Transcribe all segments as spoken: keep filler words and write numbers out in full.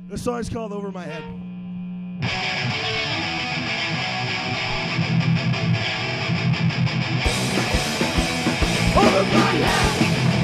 This song's called Over My Head. Over my head.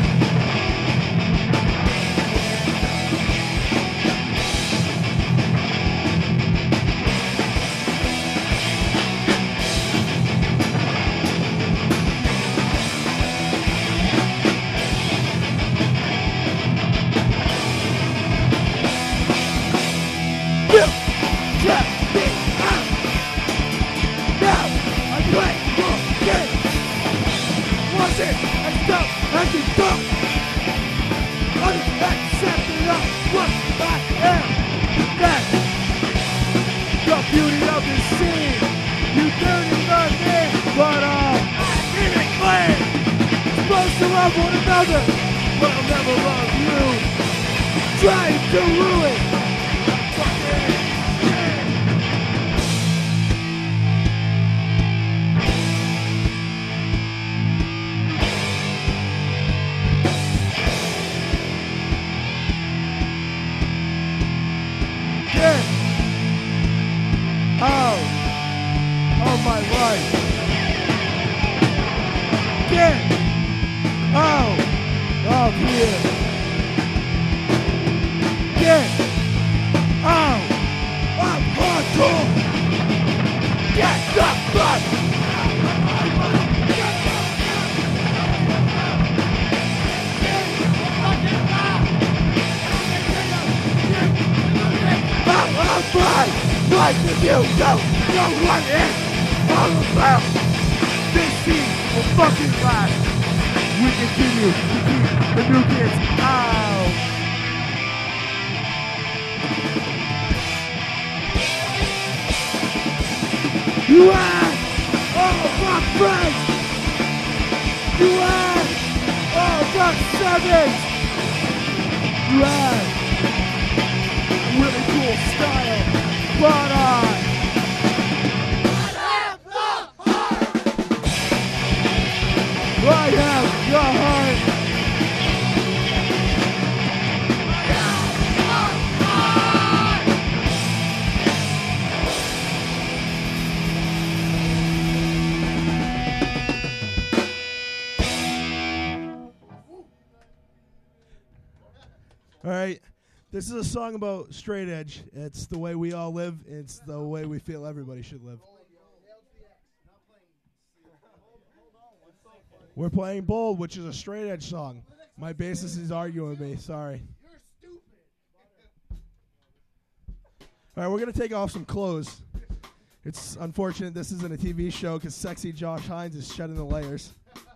One another, but I'll never love you. Trying to ruin fucking get out of my life. Get out of here. Get out of hardcore. Get the fuck out of my life if you don't know what it's all about. This scene will fucking last. We continue to keep the new kids out. You are all my friends. You are all the sevens. You have really cool style, but I I have the heart. All right, this is a song about straight edge. It's the way we all live. It's the way we feel everybody should live. We're playing Bold, which is a straight edge song. My bassist is arguing with me. Sorry. You're stupid. All right, we're going to take off some clothes. It's unfortunate this isn't a T V show because sexy Josh Hines is shedding the layers.